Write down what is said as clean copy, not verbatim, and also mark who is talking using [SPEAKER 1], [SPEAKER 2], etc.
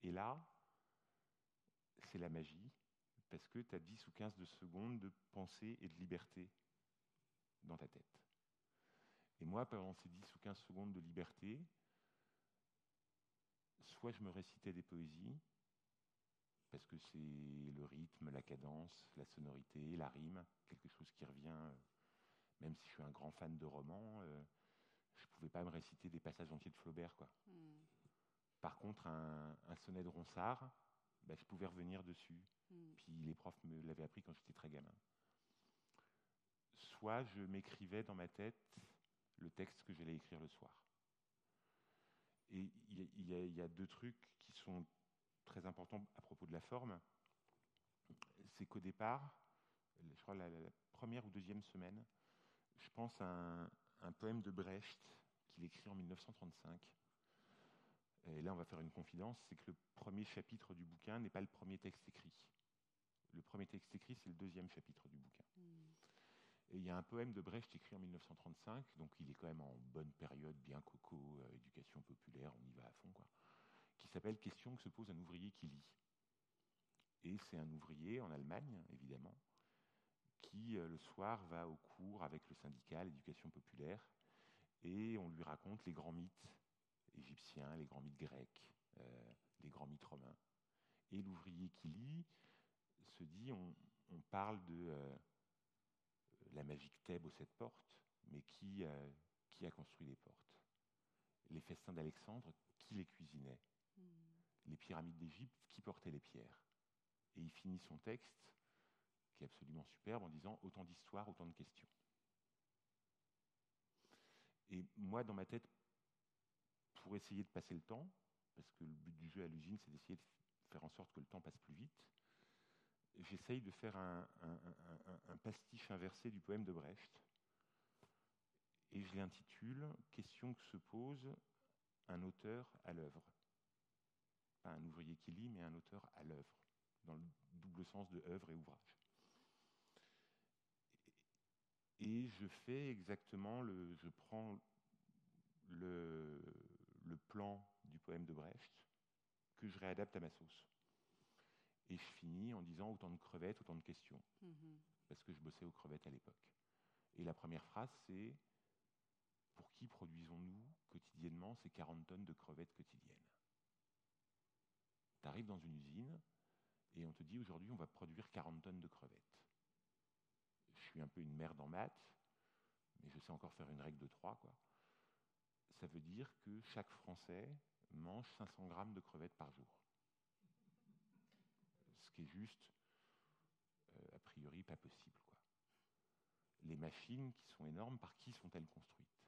[SPEAKER 1] Et là, c'est la magie, parce que tu as 10 ou 15 de secondes de pensée et de liberté dans ta tête. Et moi, pendant ces 10 ou 15 secondes de liberté, soit je me récitais des poésies, parce que c'est le rythme, la cadence, la sonorité, la rime, quelque chose qui revient, même si je suis un grand fan de romans, je ne pouvais pas me réciter des passages entiers de Flaubert, quoi. Par contre, un sonnet de Ronsard, ben, je pouvais revenir dessus. Puis les profs me l'avaient appris quand j'étais très gamin. Soit je m'écrivais dans ma tête le texte que j'allais écrire le soir. Et il y a deux trucs qui sont très importants à propos de la forme. C'est qu'au départ, je crois la première ou deuxième semaine, je pense à un poème de Brecht qu'il écrit en 1935. Et là, on va faire une confidence, c'est que le premier chapitre du bouquin n'est pas le premier texte écrit. Le premier texte écrit, c'est le deuxième chapitre du bouquin. Et il y a un poème de Brecht écrit en 1935, donc il est quand même en bonne période, bien coco, éducation populaire, on y va à fond, quoi, qui s'appelle « Question que se pose un ouvrier qui lit ». Et c'est un ouvrier en Allemagne, évidemment, qui, le soir, va au cours avec le syndicat, l'éducation populaire, et on lui raconte les grands mythes égyptiens, les grands mythes grecs, les grands mythes romains. Et l'ouvrier qui lit se dit, on parle de la magique Thèbes aux 7 portes, mais qui a construit les portes? Les festins d'Alexandre, qui les cuisinait? Les pyramides d'Égypte, qui portait les pierres? Et il finit son texte, qui est absolument superbe, en disant « Autant d'histoires, autant de questions ». Et moi, dans ma tête, pour essayer de passer le temps, parce que le but du jeu à l'usine, c'est d'essayer de faire en sorte que le temps passe plus vite, j'essaye de faire un pastiche inversé du poème de Brecht. Et je l'intitule « Question que se pose un auteur à l'œuvre ». Pas un ouvrier qui lit, mais un auteur à l'œuvre, dans le double sens de œuvre et ouvrage. Et je fais exactement, je prends le plan du poème de Brecht, que je réadapte à ma sauce. Et je finis en disant autant de crevettes, autant de questions. Parce que je bossais aux crevettes à l'époque. Et la première phrase, c'est « Pour qui produisons-nous quotidiennement ces 40 tonnes de crevettes quotidiennes ?» Tu arrives dans une usine et on te dit aujourd'hui on va produire 40 tonnes de crevettes. Je suis un peu une merde en maths, mais je sais encore faire une règle de 3, quoi. Ça veut dire que chaque Français mange 500 grammes de crevettes par jour. Ce qui est juste, a priori, pas possible, quoi. Les machines qui sont énormes, par qui sont-elles construites?